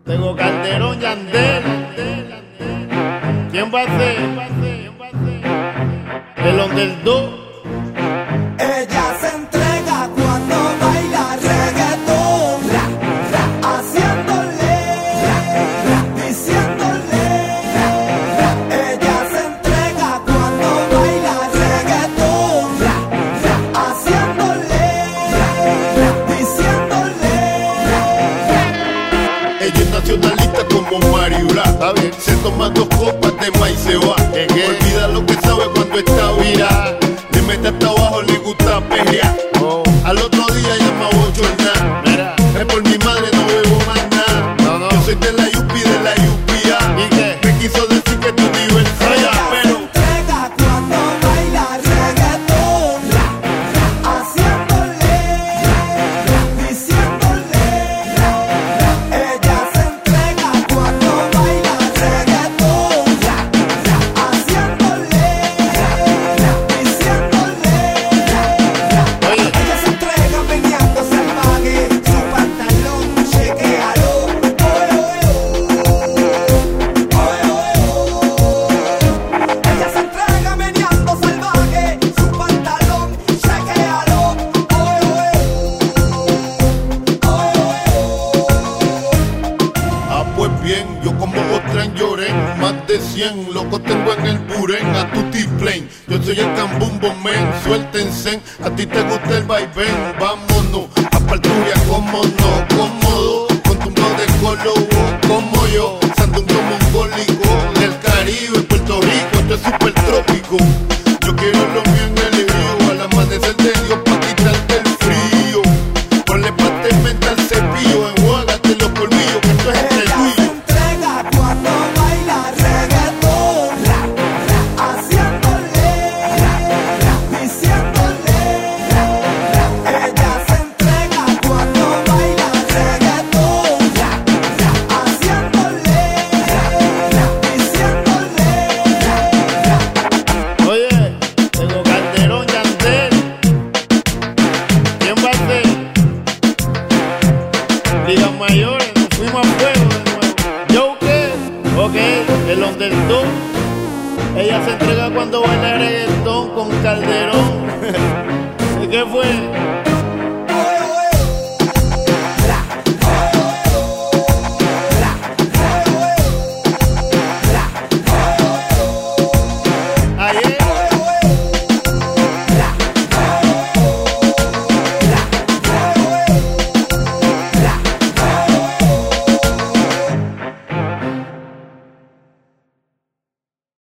Tengo Calderón, Yandel. ¿Quién va a ser? El underdog. Ella se entrega cuando baila reggaetón, haciéndole, diciéndole. Ella se entrega cuando baila reggaetón, haciéndole, diciéndole. Ella es nacionalista como Mariula. Se toma 2 copas de maíz y se va. Olvida lo que sabe cuando está virada. Le mete hasta abajo, le gusta pelear. Al otro día llama a bochornar. Es por mi madre, no bebo más nada. Yo soy de la Yupi, de la Yupia. Me quiso decir que tu diversidad, Ella se pero entrega cuando baila reggaetón, haciéndole, diciéndole. Ella se entrega cuando baila reggaetón, haciéndole, diciéndole. Ella se entrega meneando salvaje, su pantalón chequéalo. Ella se entrega meneando salvaje, su pantalón chequéalo. ah, pues bien, yo como Ostran lloré, más de 100 locos tengo en el buren, a tutti plain. Yo soy el cambumbo men, suéltense, a ti te gusta el vaivén, vámonos, a Parturia, como no, cómodo, con tu de colobo, como yo, sandungo mongólico, del Caribe, Puerto Rico, esto es super trópico. Yo quiero lo mío en el río, al amanecer de Dios pa' quitarte el frío. Ponle pasta y menta al cepillo, enjuágate los colmillos, que esto es entre Ella tú y se yo. entrega cuando baila reggaetón, haciéndole, diciéndole. Ella se entrega cuando baila reggaetón, haciéndole, diciéndole. Oye, tengo Calderón, Yandel. ¿Quién va a ser? Ligas mayores, nos fuimos a fuego de nuevo. ¿Yo qué? Ok, el underdog. Ella se entrega cuando baila reggaetón con Calderón. ¿Qué fue?